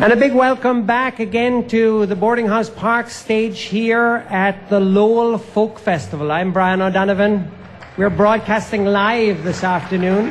And a big welcome back again to the Boarding House Park stage here at the Lowell Folk Festival. I'm Brian O'Donovan. We're broadcasting live this afternoon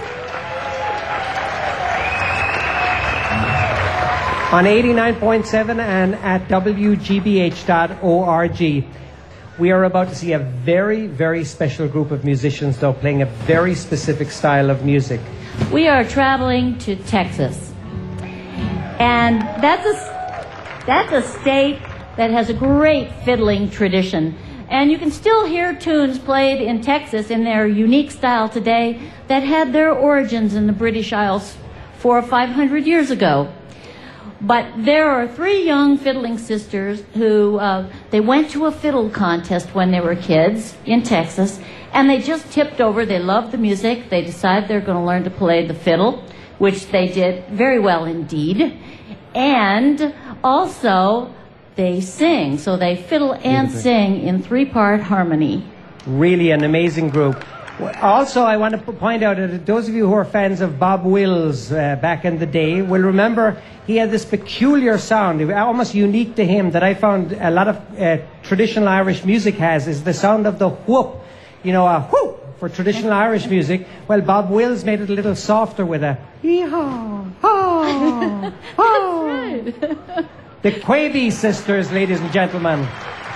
on 89.7 and at wgbh.org. We are about to see a very, very special group of musicians, though, playing a very specific style of music. We are traveling to Texas. And that's a state that has a great fiddling tradition. And you can still hear tunes played in Texas in their unique style today that had their origins in the British Isles 400 or 500 years ago. But there are three young fiddling sisters who, they went to a fiddle contest when they were kids in Texas, and they just tipped over. They loved the music. They decided they're going to learn to play the fiddle, which they did very well indeed. And also, they sing. So they fiddle and sing in three-part harmony. Really an amazing group. Also, I want to point out that those of you who are fans of Bob Wills back in the day will remember he had this peculiar sound, almost unique to him, that I found a lot of traditional Irish music has, is the sound of the whoop. You know, a whoop for traditional Irish music. Well, Bob Wills made it a little softer with a hee-haw, haw, haw. That's right. The Quavey sisters, ladies and gentlemen.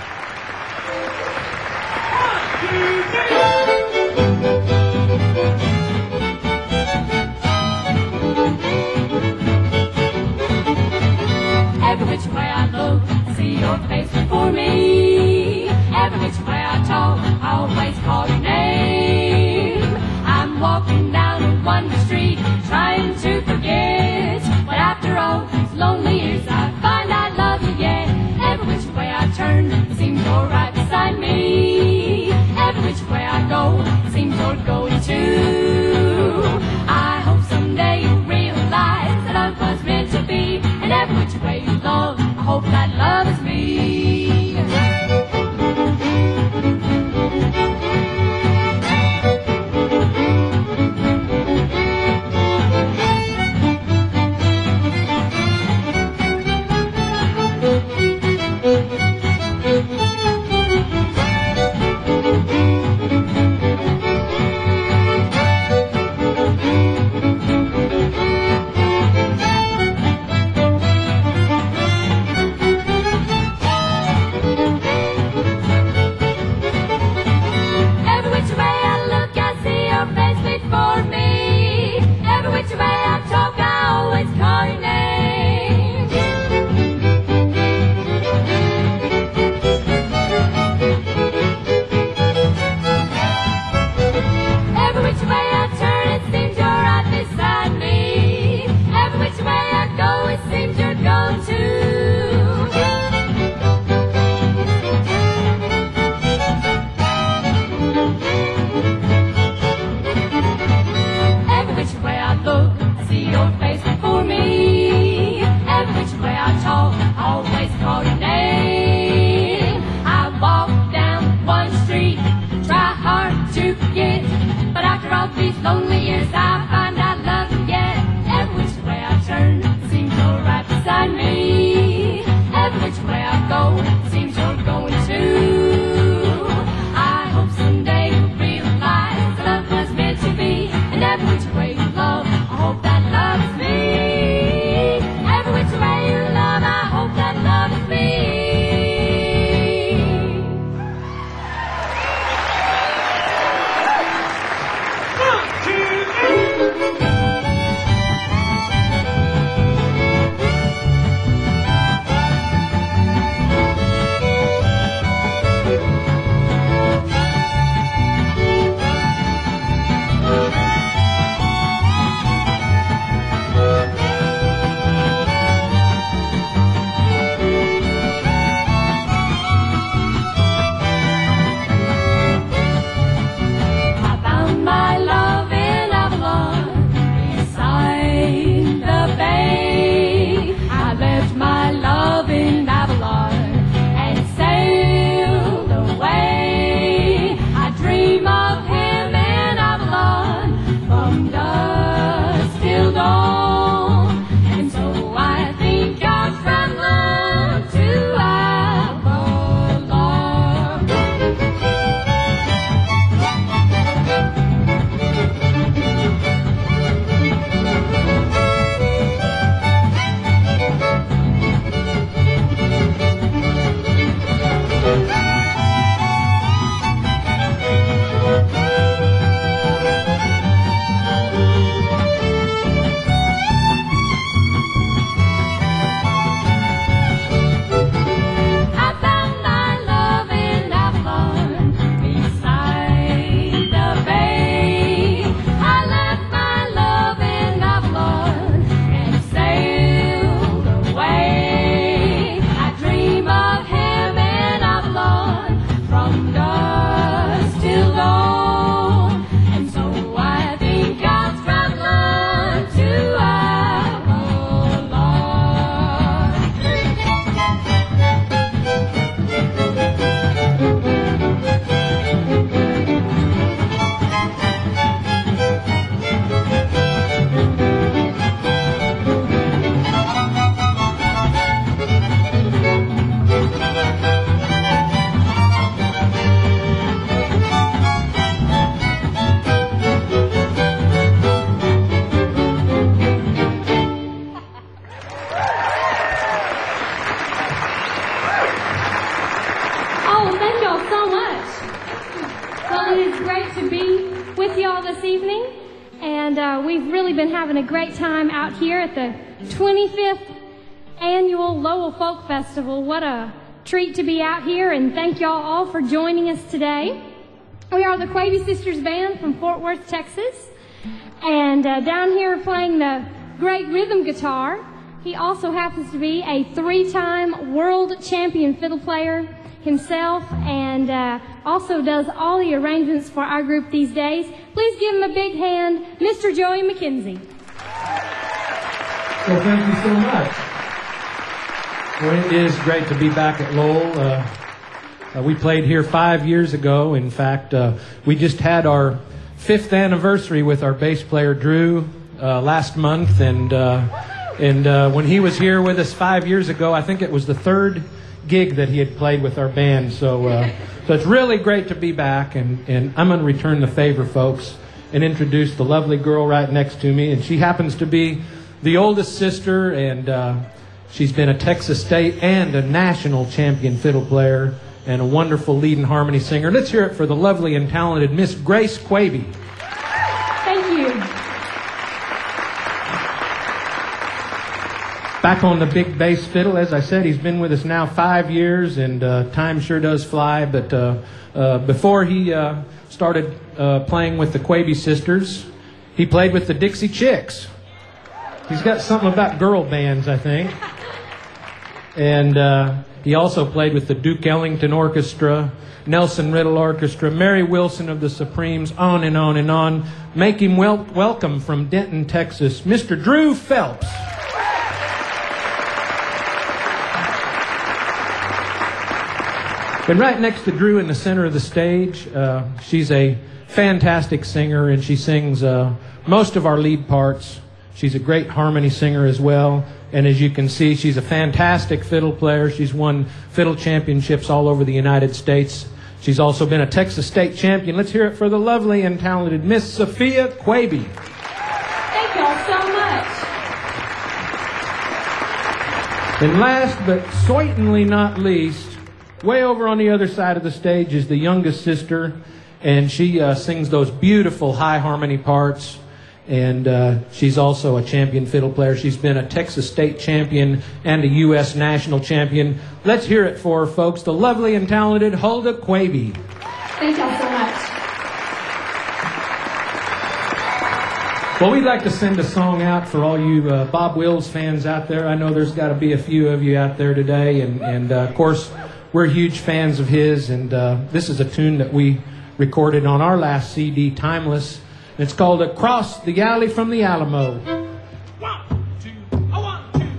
Every which way I look, I see your face before me. Every which way I talk, I always call your name. I'm walking down one street, trying to forget. But after all these lonely years, I find I love you yet. Every which way I turn, it seems you're right beside me. Every which way I go, it seems you're going too. I hope someday you'll realize that I was meant to be. And every which way you love, I hope that love is me. really been having a great time out here at the 25th annual Lowell Folk Festival. What a treat to be out here, and thank y'all all for joining us today. We are the Quavy Sisters Band from Fort Worth, Texas, and down here playing the great rhythm guitar. He also happens to be a 3-time world champion fiddle player himself, and also does all the arrangements for our group these days. Please give him a big hand, Mr. Joey McKenzie. Well, thank you so much. Well, it is great to be back at Lowell. We played here 5 years ago. In fact, we just had our 5th anniversary with our bass player Drew last month, and when he was here with us 5 years ago, I think it was the 3rd gig that he had played with our band. So it's really great to be back, and I'm going to return the favor, folks, and introduce the lovely girl right next to me. And she happens to be the oldest sister, and she's been a Texas State and a national champion fiddle player and a wonderful lead and harmony singer. Let's hear it for the lovely and talented Miss Grace Quavy. Thank you. Back on the big bass fiddle, as I said, he's been with us now 5 years, and time sure does fly. But before he started playing with the Quavy Sisters, he played with the Dixie Chicks. He's got something about girl bands, I think. And he also played with the Duke Ellington Orchestra, Nelson Riddle Orchestra, Mary Wilson of the Supremes, on and on and on. Make him welcome from Denton, Texas, Mr. Drew Phelps. And right next to Drew in the center of the stage, she's a fantastic singer, and she sings most of our lead parts. She's a great harmony singer as well. And as you can see, she's a fantastic fiddle player. She's won fiddle championships all over the United States. She's also been a Texas State champion. Let's hear it for the lovely and talented Miss Sophia Quavy. Thank y'all so much. And last but certainly not least, way over on the other side of the stage is the youngest sister, and she sings those beautiful high harmony parts, and she's also a champion fiddle player. She's been a Texas State champion and a U.S. national champion. Let's hear it for her, folks, the lovely and talented Hulda Quavy. Thank y'all so much. Well, we'd like to send a song out for all you Bob Wills fans out there. I know there's got to be a few of you out there today, and of course, we're huge fans of his, and this is a tune that we recorded on our last CD, Timeless. And it's called Across the Alley from the Alamo. 1, 2, 1, 2.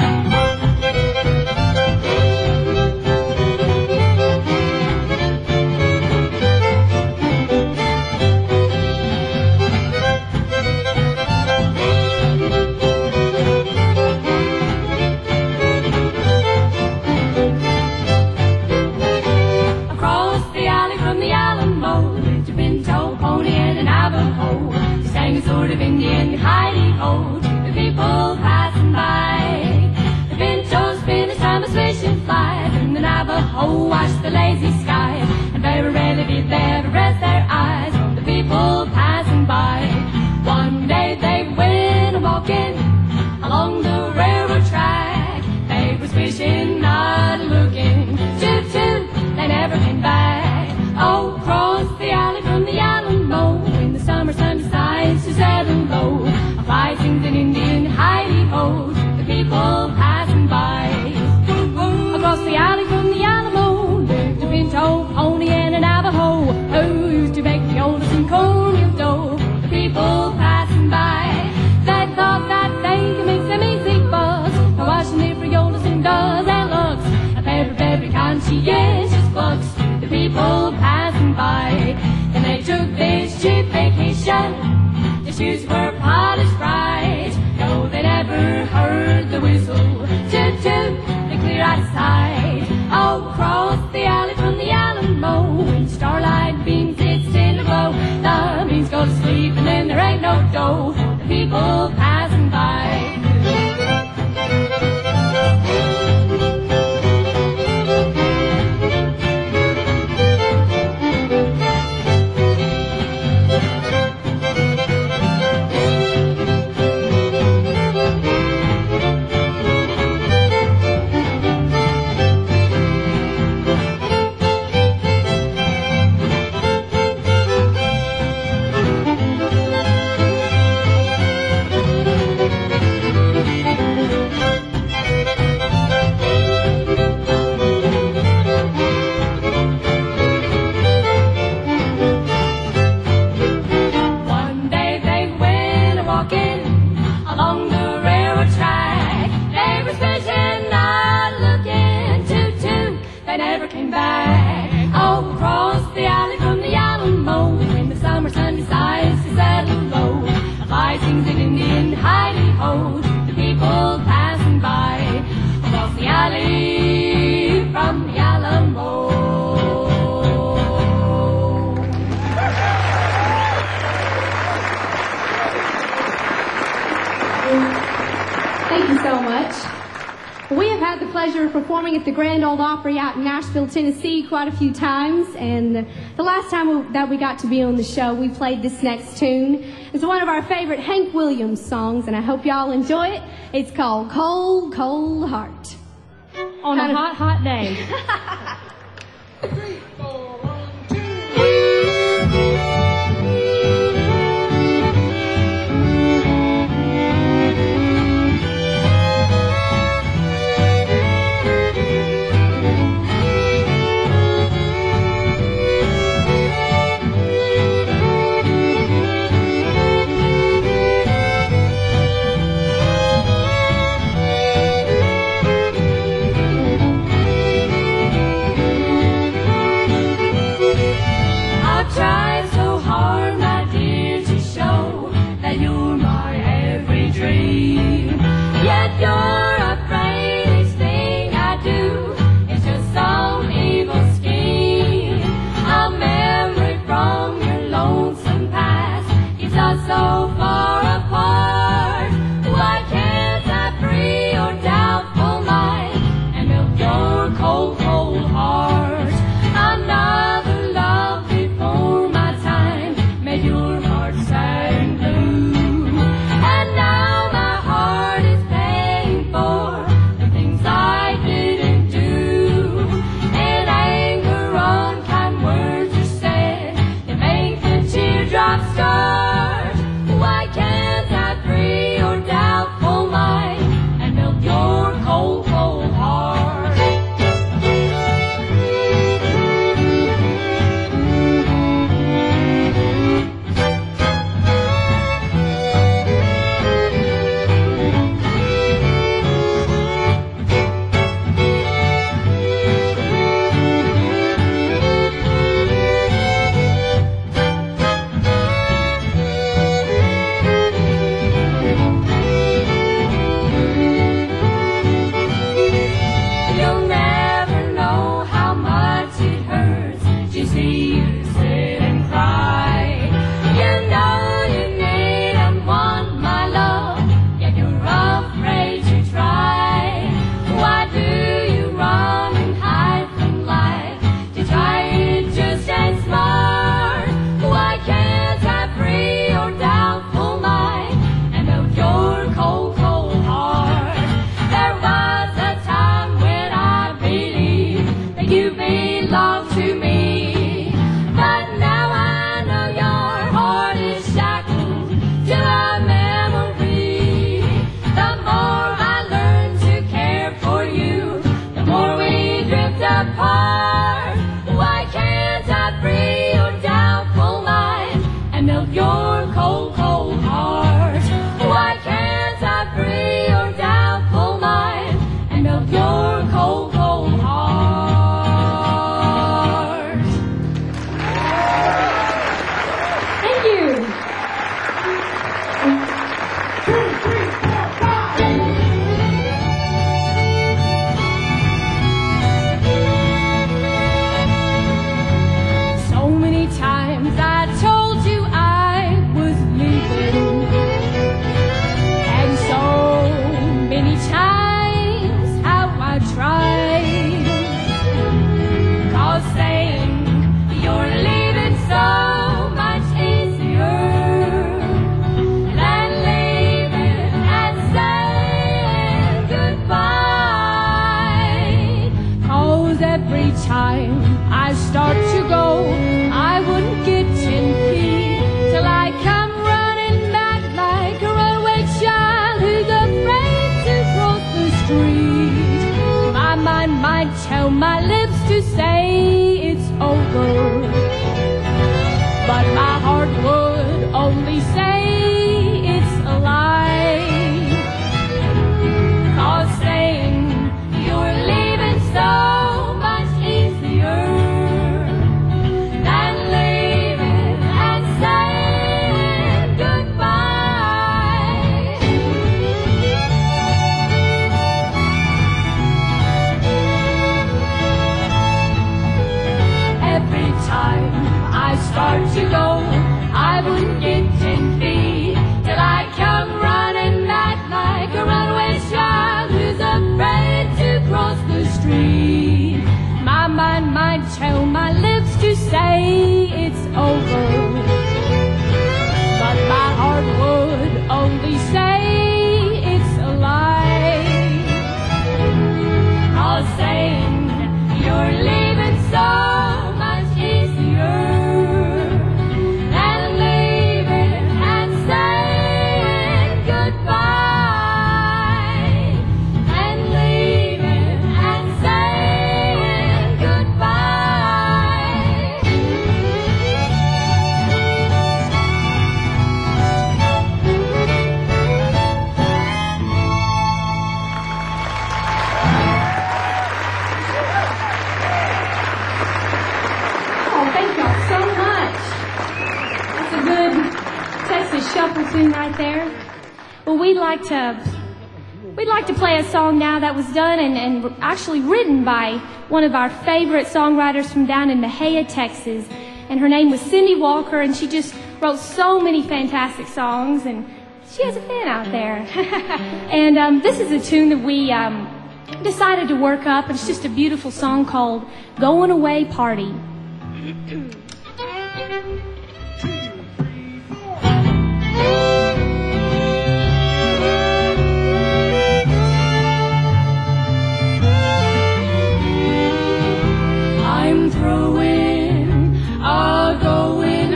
Across the alley from the Alamo lived a pinto pony and an Navajo. She sang a sort of Indian hidey-ho to the people passing by. The pinto spent his time a swishing flies, and the Navajo watched the lazy skies, and very rarely did they ever rest their eyes on the people passing by. One day they went walking along the railroad track. They were swishing, not looking. Toot toot, they never came back. Oh, across the alley from the Alamo, when the summer sun decides to settle low, a fly sings an Indian hidey-ho to the people passing by. Across the alley from the Alamo lived a pinto pony and a Navajo who used to bake the oldest and cornmeal dough. The people passing by, they thought that they could make some easy bucks by washing their friolas and does and looks, and very conscientious bucks. The people passing by, and they took this cheap vacation. The shoes were polished right, no, they never heard the whistle. Toot toot, they clear out of sight. Oh, across the alley from the Alamo, when starlight beams its tender glow, the beans go to sleep and then there ain't no dough for the people passing by. along the railroad track. They were fishing, not looking, toot toot, they never came back. All across the alley from the Alamo, when the summer sun decides to settle low, a fly sings an Indian hidey-ho to the people passing by across the alley from the Alamo. Thank you so much. We have had the pleasure of performing at the Grand Ole Opry out in Nashville, Tennessee quite a few times, and the last time that we got to be on the show, we played this next tune. It's one of our favorite Hank Williams songs, and I hope y'all enjoy it. It's called Cold, Cold Heart. On a hot, hot day. 3, 4, 1, 2. tell my lips to say it's over, but my heart would only say it's alive. over. But my heart would only say it's a lie. I'll saying you're leaving so much easier than leaving and saying goodbye. And leaving and saying goodbye. Oh, thank y'all so much. That's a good Texas shuffle tune right there. Well, we'd like to play a song now that was done and actually written by one of our favorite songwriters from down in Mejia, Texas. And her name was Cindy Walker, and she just wrote so many fantastic songs, and she has a fan out there. And this is a tune that we decided to work up. It's just a beautiful song called Going Away Party. I'm throwing a going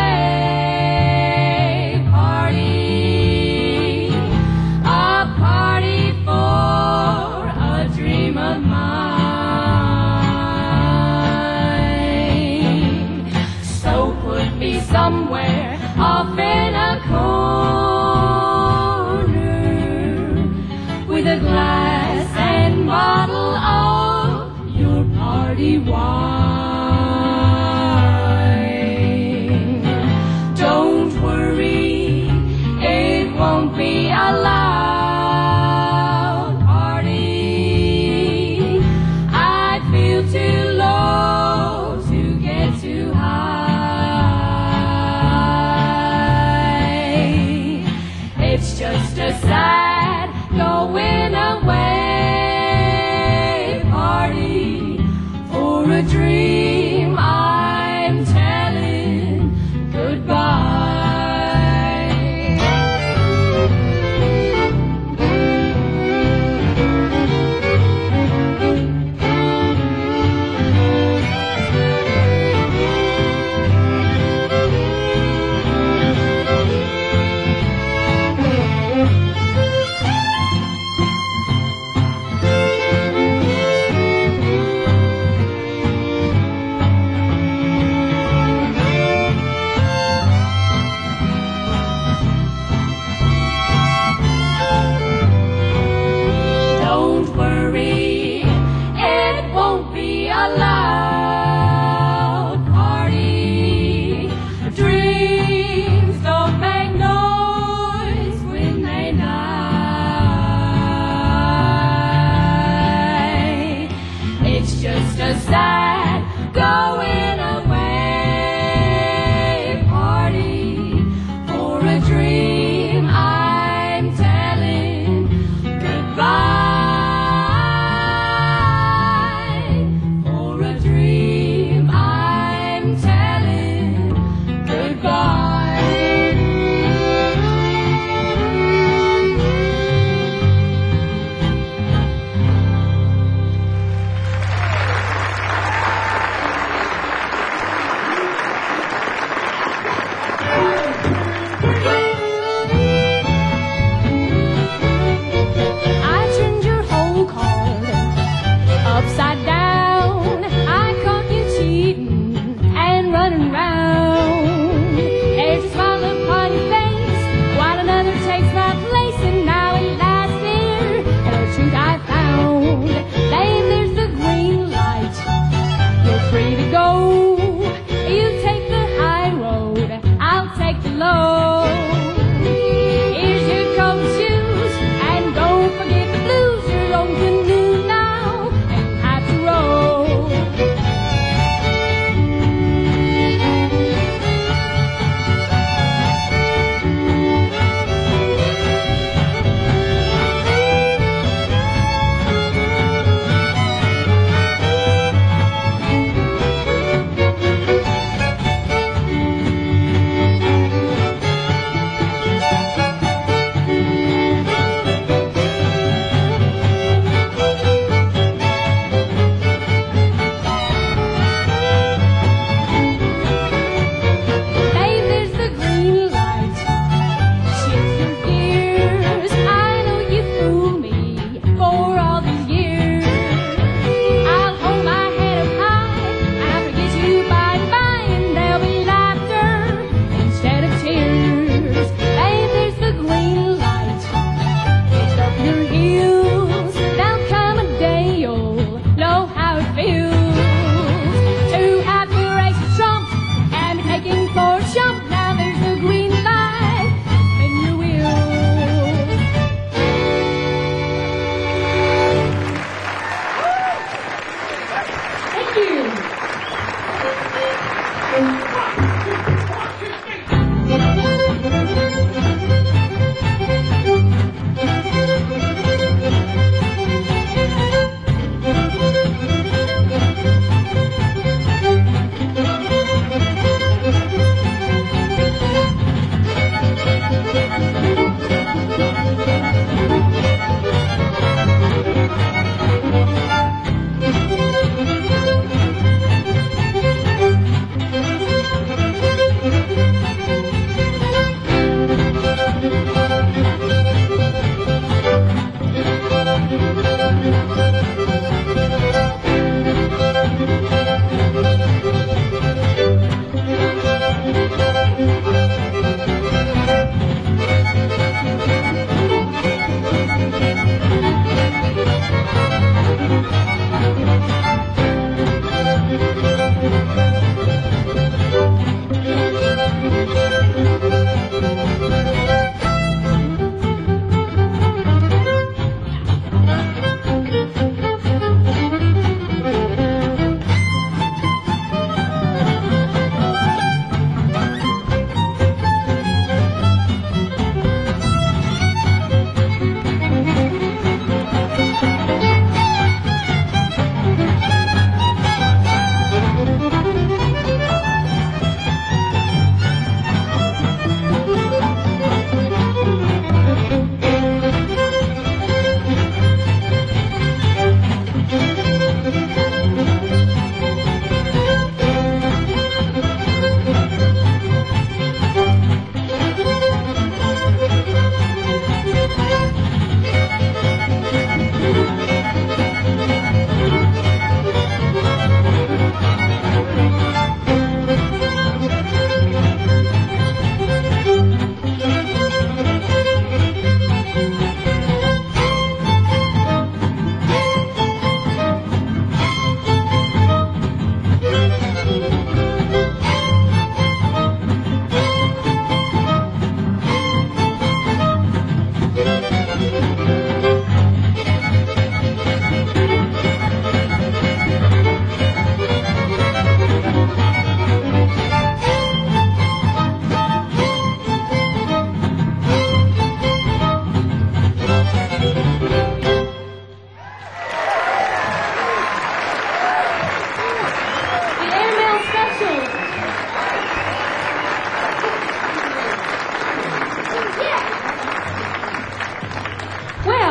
away party, a party for a dream of mine. So put me somewhere off in a corner with a glass and bottle of your party wine. Don't worry, it won't be a loud party. I feel too low to get too high. It's just a sad going away party for a dream I'm telling goodbye.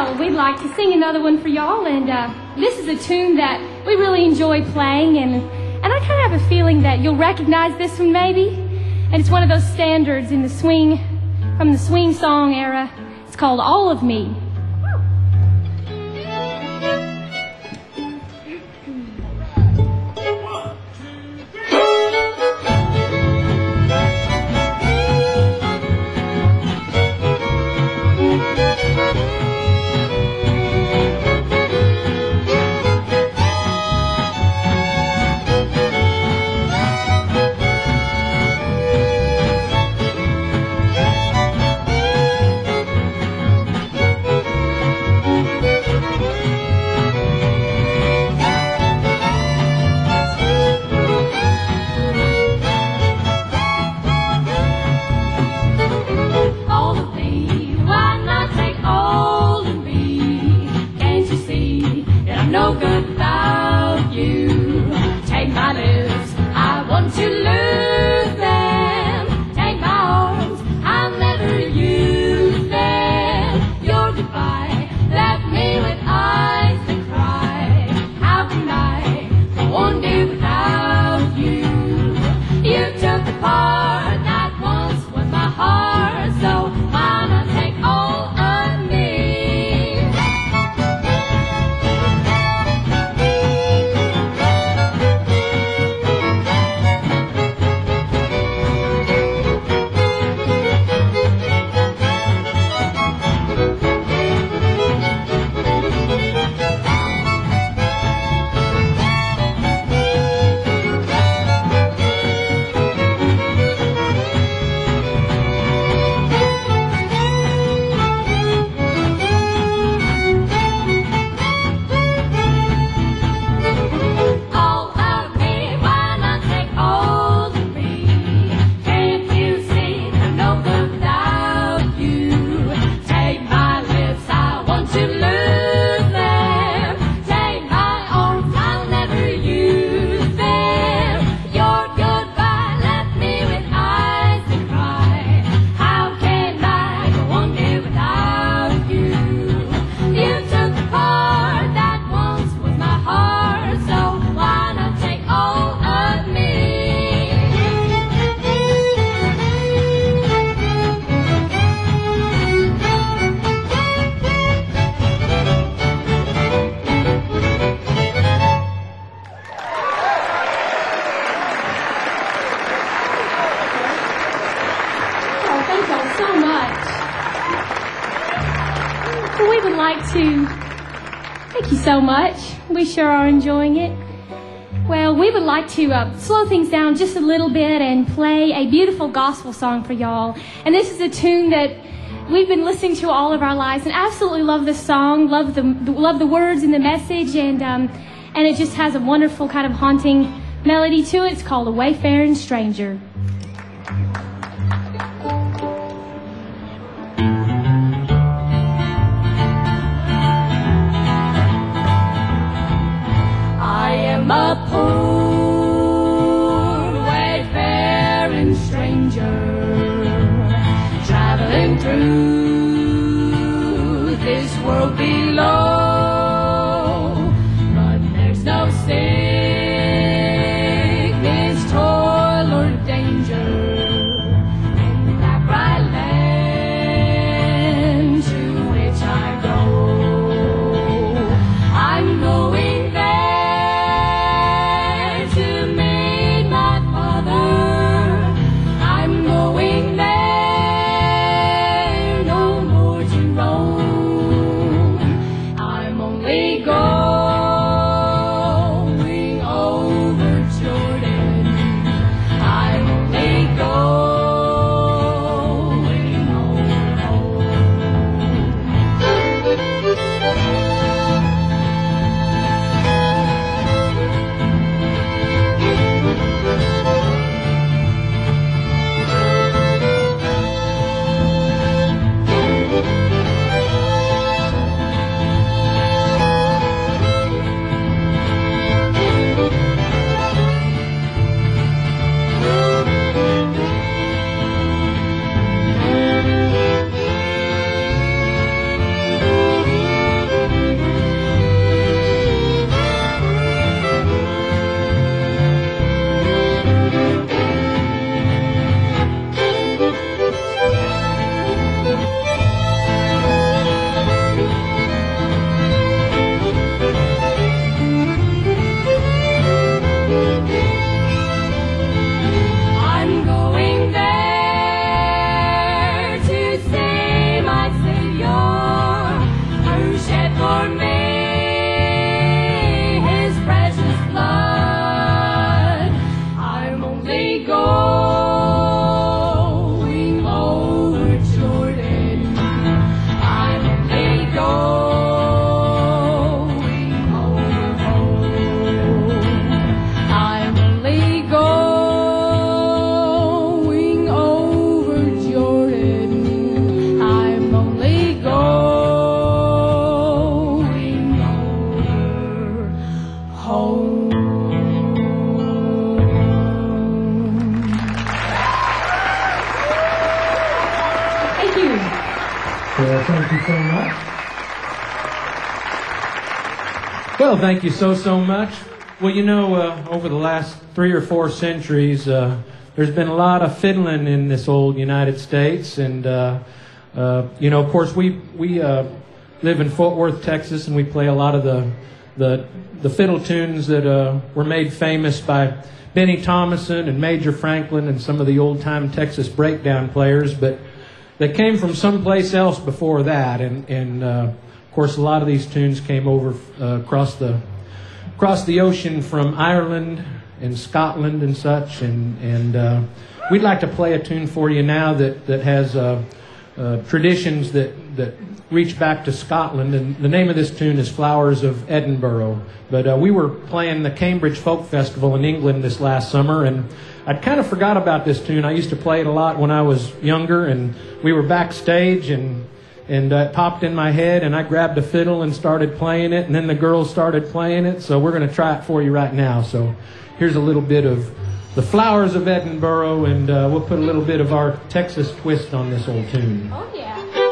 Well, we'd like to sing another one for y'all, and this is a tune that we really enjoy playing, and I kind of have a feeling that you'll recognize this one maybe, and it's one of those standards in the swing, from the swing song era. It's called All of Me. Thank you so much. We sure are enjoying it. Well, we would like to slow things down just a little bit and play a beautiful gospel song for y'all. And this is a tune that we've been listening to all of our lives and absolutely love this song, love the words and the message, and it just has a wonderful kind of haunting melody to it. It's called A Wayfaring Stranger. A poor wayfaring stranger traveling through this world below, but there's no sickness, toil, or danger in that bright land to which I go. I'm going there I Well, thank you so much. Well, you know, over the last 3 or 4 centuries, there's been a lot of fiddling in this old United States, and you know, of course, we live in Fort Worth, Texas, and we play a lot of the fiddle tunes that were made famous by Benny Thomason and Major Franklin and some of the old-time Texas breakdown players, but they came from someplace else before that, and of course, a lot of these tunes came over across the ocean from Ireland and Scotland and such, and we'd like to play a tune for you now that has traditions that reach back to Scotland, and the name of this tune is Flowers of Edinburgh. But we were playing the Cambridge Folk Festival in England this last summer, and I'd kind of forgot about this tune. I used to play it a lot when I was younger, and we were backstage, and it popped in my head, and I grabbed a fiddle and started playing it, and then the girls started playing it, so we're going to try it for you right now. So here's a little bit of the Flowers of Edinburgh, and we'll put a little bit of our Texas twist on this old tune. Oh, yeah.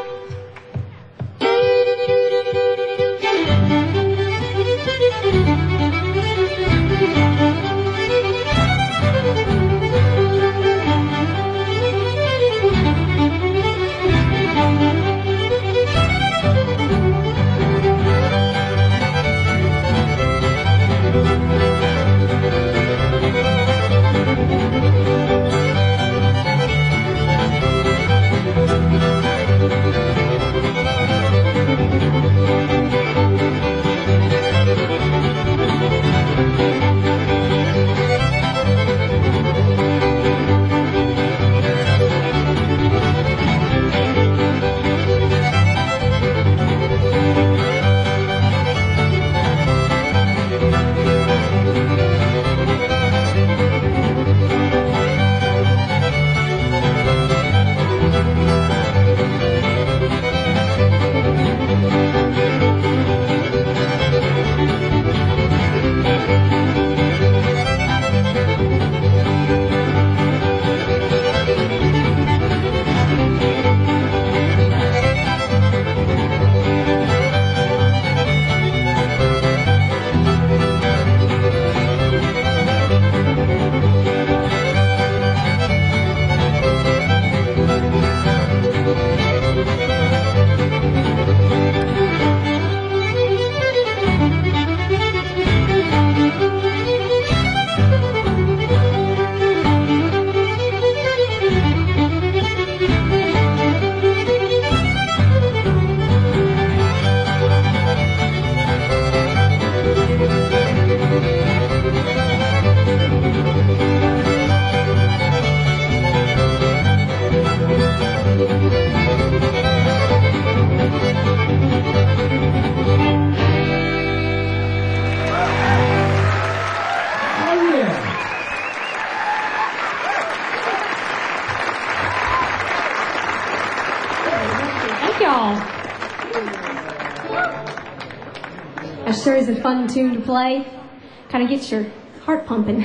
That sure is a fun tune to play. Kind of gets your heart pumping.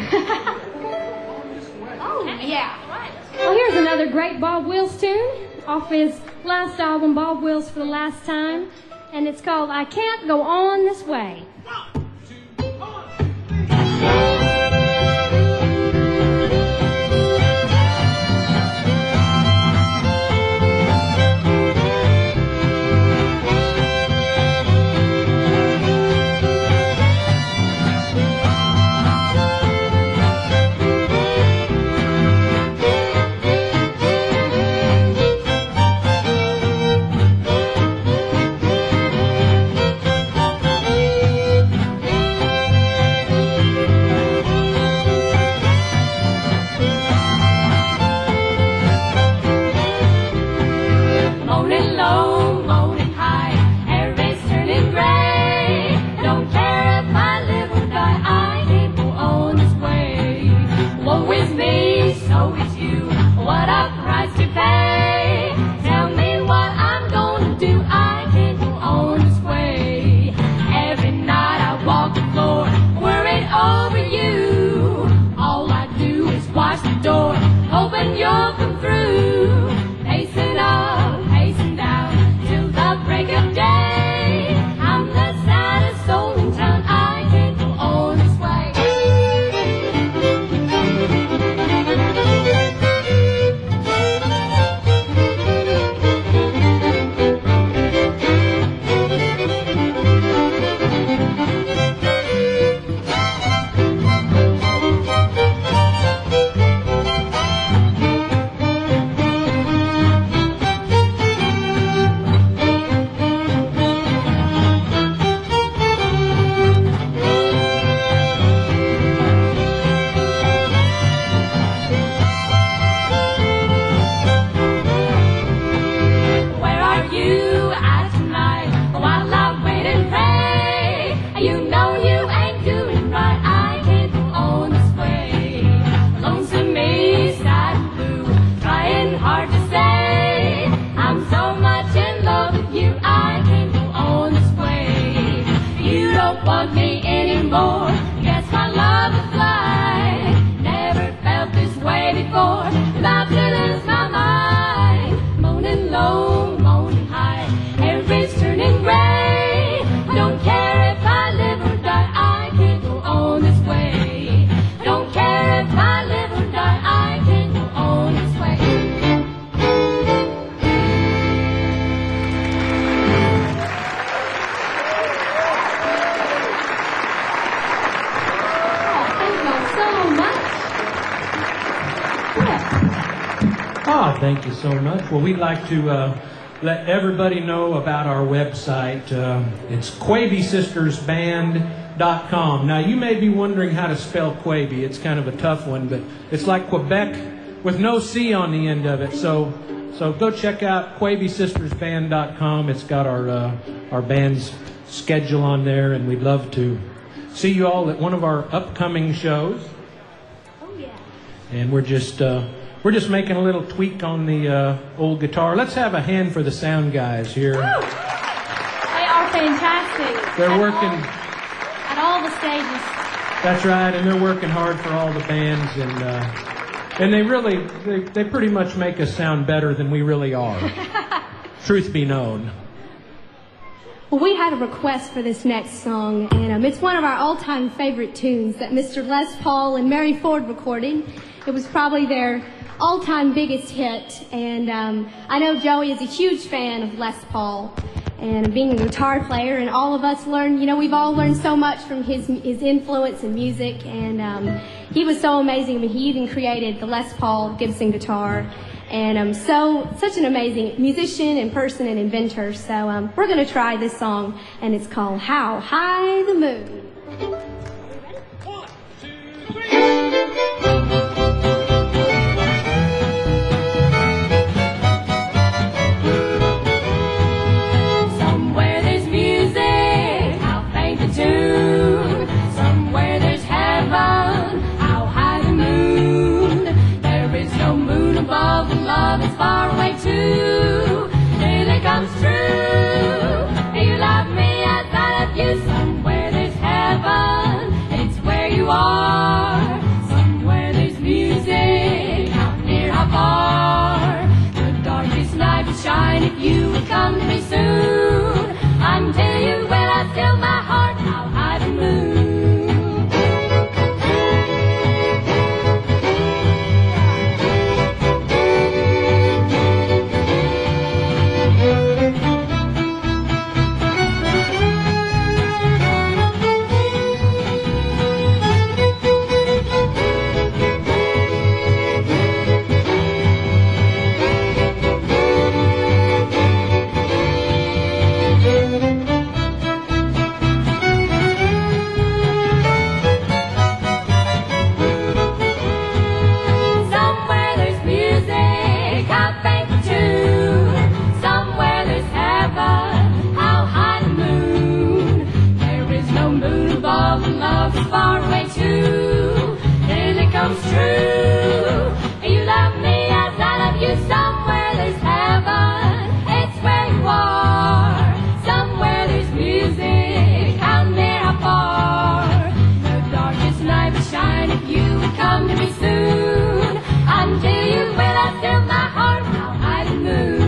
Oh, yeah. Well, here's another great Bob Wills tune off his last album, Bob Wills for the Last Time, and it's called I Can't Go On This Way. don't want me anymore. Guess my love is blind. Never felt this way before. About to lose my mind. Moaning low, moaning high. Everybody's turning gray. Don't care if I live or die. I can't go on this way. Don't care if I live or die. I can't go on this way. Ah, thank you so much. Well, we'd like to let everybody know about our website. It's QuavySistersBand.com. Now, you may be wondering how to spell Quavy. It's kind of a tough one, but it's like Quebec with no C on the end of it. So go check out QuavySistersBand.com. It's got our band's schedule on there, and we'd love to see you all at one of our upcoming shows. Oh, yeah. And we're just making a little tweak on the old guitar. Let's have a hand for the sound guys here. Woo! They are fantastic. They're working at all the stages. That's right, and they're working hard for all the bands, and they pretty much make us sound better than we really are. Truth be known. Well, we had a request for this next song, and it's one of our all-time favorite tunes that Mr. Les Paul and Mary Ford recorded. It was probably their all-time biggest hit, and I know Joey is a huge fan of Les Paul, and being a guitar player, and all of us we've all learned so much from his influence in music, and he was so amazing. I mean, he even created the Les Paul Gibson guitar, and such an amazing musician and person and inventor. So we're going to try this song, and it's called How High the Moon. Love is far away too. Really comes true. You love me as I love you. Somewhere there's heaven. It's where you are. Somewhere there's music. How near, how far. The darkest night will shine if you would come to me soon. Until you will, I still my heart. How high the moon. Far away too, really comes true. You love me as I love you. Somewhere there's heaven, it's where you are. Somewhere there's music, how near, how far. The darkest night will shine if you would come to me soon. Until you will, I still my heart. How high the moon.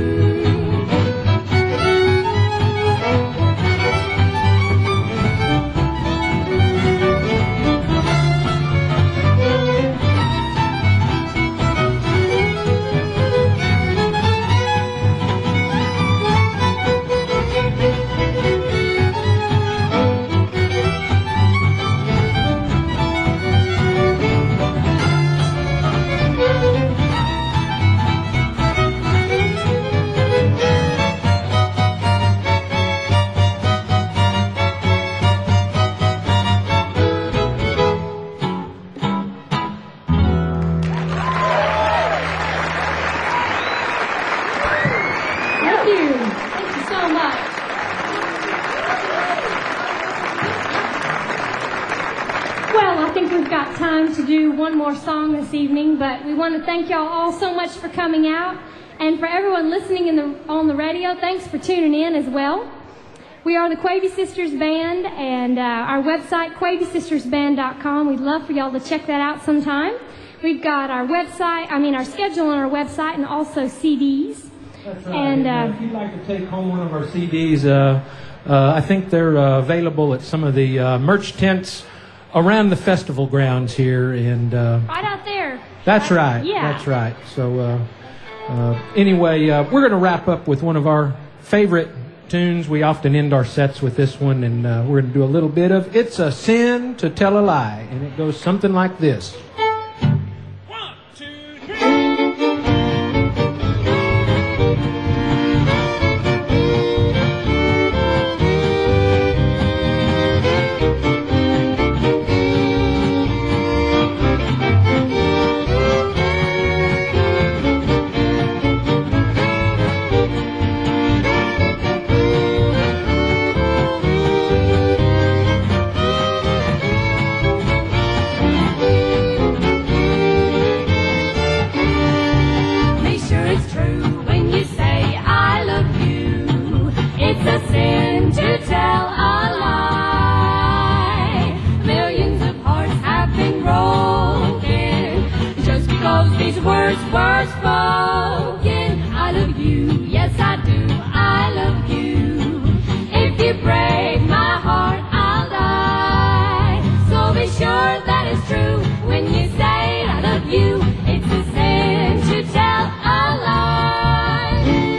To do one more song this evening, but we want to thank y'all all so much for coming out, and for everyone listening on the radio, thanks for tuning in as well. We are the Quavy Sisters Band, and our website, QuavySistersBand.com. We'd love for y'all to check that out sometime. We've got our schedule on our website, and also CDs. That's right. And if you'd like to take home one of our CDs, I think they're available at some of the merch tents around the festival grounds here. And right out there. That's right. Yeah. That's right. So anyway, we're going to wrap up with one of our favorite tunes. We often end our sets with this one, and we're going to do a little bit of It's a Sin to Tell a Lie, and it goes something like this. 1, 2, 3. Words were spoken. I love you, yes I do. I love you. If you break my heart, I'll die. So be sure that it's true when you say I love you. It's a sin to tell a lie.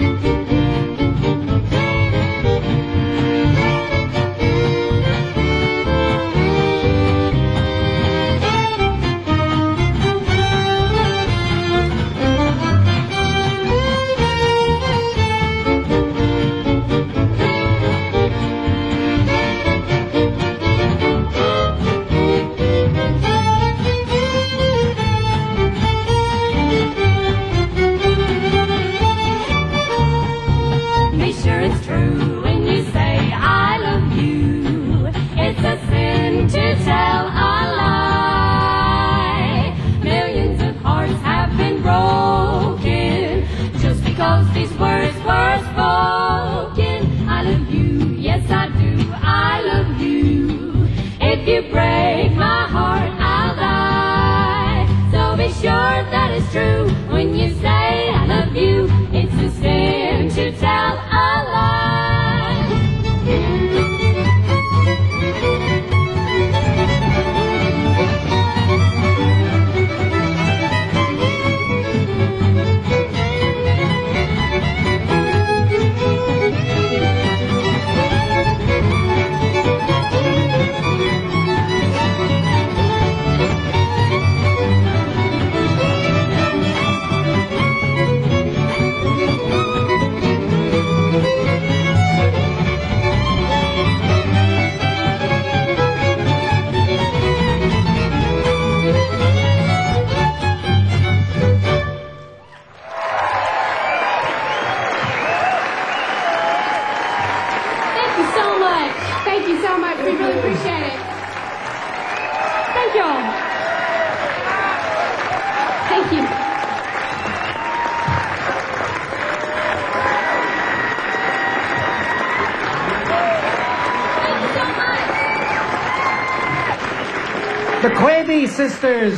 The Quavy Sisters.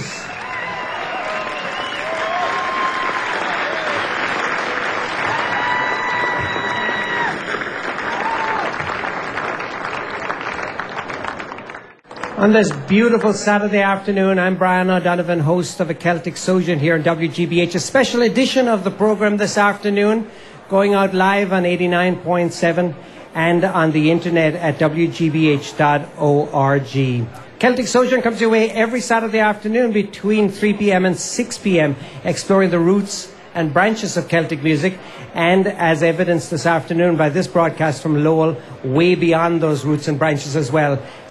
On this beautiful Saturday afternoon, I'm Brian O'Donovan, host of A Celtic Sojourn here on WGBH, a special edition of the program this afternoon, going out live on 89.7 and on the internet at wgbh.org. Celtic Sojourn comes your way every Saturday afternoon between 3 p.m. and 6 p.m, exploring the roots and branches of Celtic music, and as evidenced this afternoon by this broadcast from Lowell, way beyond those roots and branches as well.